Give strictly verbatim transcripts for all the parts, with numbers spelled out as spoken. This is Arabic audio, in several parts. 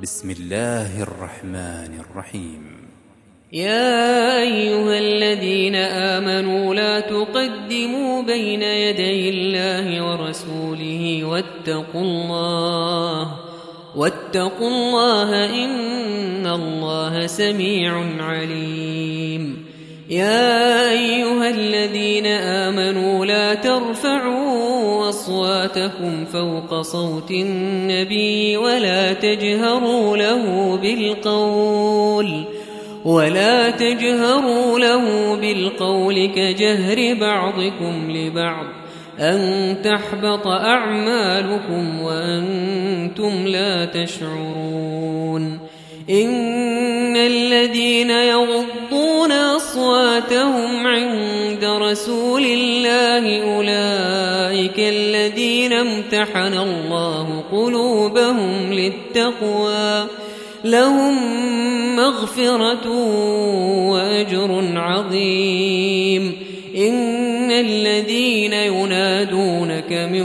بسم الله الرحمن الرحيم. يا أيها الذين آمنوا لا تقدموا بين يدي الله ورسوله واتقوا الله واتقوا الله إن الله سميع عليم. يا أيها الذين آمنوا لا ترفعوا أصواتكم فوق صوت النبي ولا تجهروا له بالقول ولا تجهروا له بالقول كجهر بعضكم لبعض أن تحبط أعمالكم وأنتم لا تشعرون. إن الذين يغضون أصواتهم عند رسول الله أولئك الذين امتحن الله قلوبهم للتقوى لهم مغفرة وأجر عظيم. إن الذين ينادونك من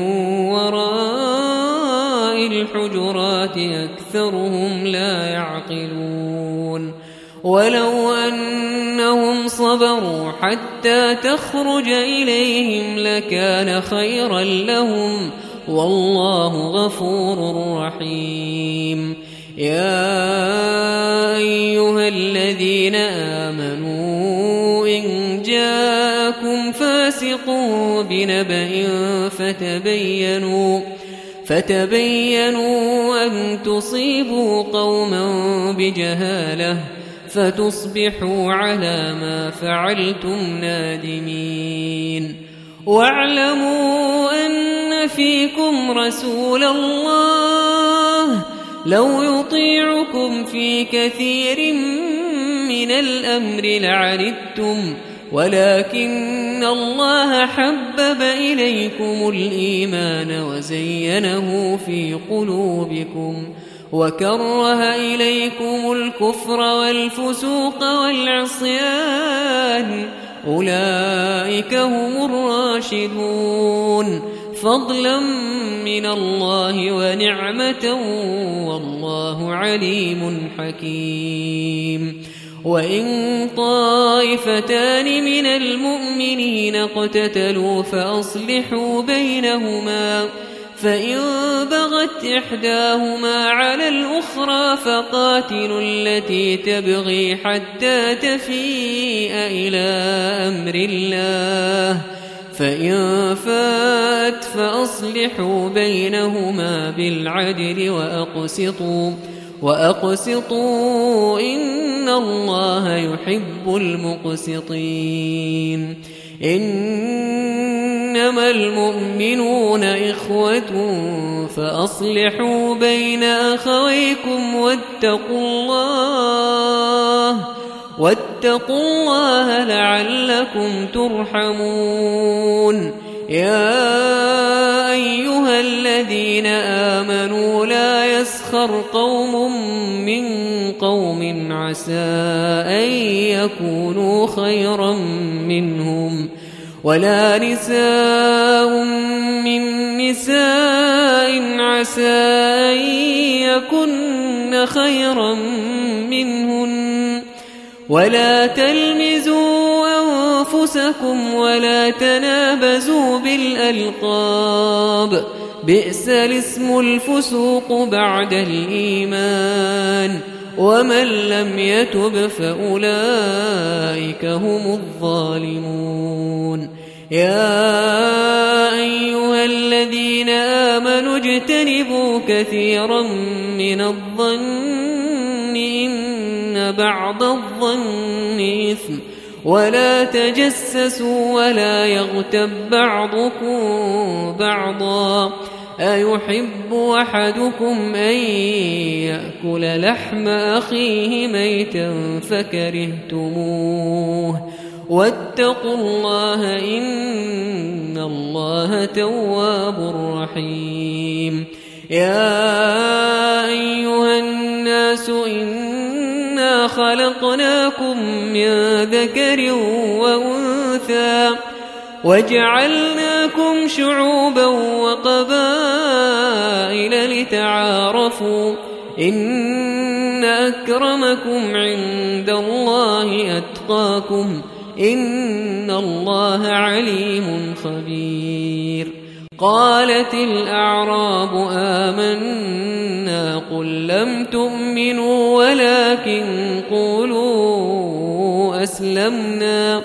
وراء الحجرات أكثرهم لا يعقلون. ولو أنهم صبروا حتى تخرج إليهم لكان خيرا لهم والله غفور رحيم. يا أيها الذين آمنوا إن جاءكم فاسق بنبأ فتبينوا فتبينوا أن تصيبوا قوما بجهالة فتصبحوا على ما فعلتم نادمين. واعلموا أن فيكم رسول الله لو يطيعكم في كثير من الأمر لعنتم ولكن الله حبب إليكم الإيمان وزينه في قلوبكم وكره إليكم الكفر والفسوق والعصيان أولئك هم الراشدون فضلا من الله ونعمة والله عليم حكيم. وإن طائفتان من المؤمنين اقتتلوا فأصلحوا بينهما فإن بغت إحداهما على الأخرى فقاتلوا التي تبغي حتى تفيء إلى أمر الله فإن فات فأصلحوا بينهما بالعدل وأقسطوا وأقسطوا إن الله يحب المقسطين. إنما المؤمنون إخوة فأصلحوا بين أخويكم واتقوا الله واتقوا الله لعلكم ترحمون. يا أيها الذين آمنوا لا يسخر قوم من قوم عسى أن يكونوا خيرا منهم ولا نساء من نساء عسى أن يكن خيرا منهن ولا تلمزوا أنفسكم ولا تنابزوا بالألقاب بئس الاسم الفسوق بعد الإيمان ومن لم يتب فأولئك هم الظالمون. يا أيها الذين آمنوا اجتنبوا كثيرا من الظن إن بعض الظن إثم ولا تجسسوا ولا يغتب بعضكم بعضا أيحب أحدكم أن يأكل لحم أخيه ميتا فكرهتموه واتقوا الله إن الله تواب رحيم. يا أيها الناس إنا خلقناكم من ذكر وأنثى وجعلناكم شعوبا وقبائل لتعارفوا إن أكرمكم عند الله أتقاكم إن الله عليم خبير. قالت الأعراب آمنا قل لم تؤمنوا ولكن قولوا أسلمنا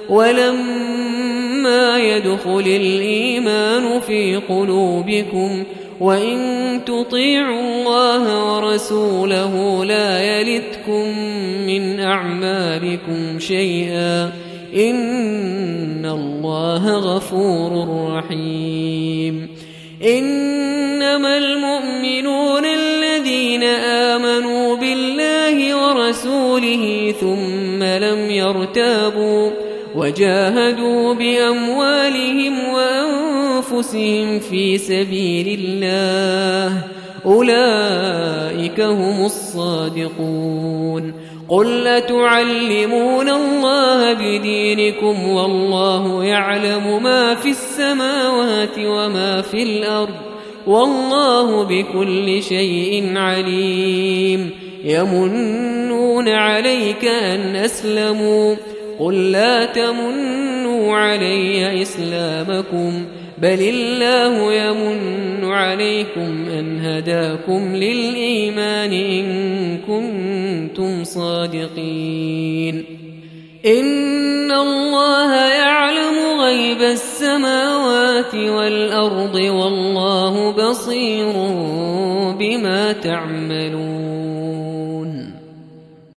ولما يدخل الإيمان في قلوبكم وإن تطيعوا الله ورسوله لا يلتكم من أعمالكم شيئا إن الله غفور رحيم. إنما المؤمنون الذين آمنوا بالله ورسوله ثم لم يرتابوا وجاهدوا بأموالهم وأنفسهم في سبيل الله أولئك هم الصادقون. قل أتعلمون الله بدينكم والله يعلم ما في السماوات وما في الأرض والله بكل شيء عليم. يمنون عليك أن أسلموا قل لا تمنوا علي إسلامكم بل الله يمن عليكم أن هداكم للإيمان إن كنتم صادقين. إن الله يعلم غيب السماوات والأرض والله بصير بما تعملون.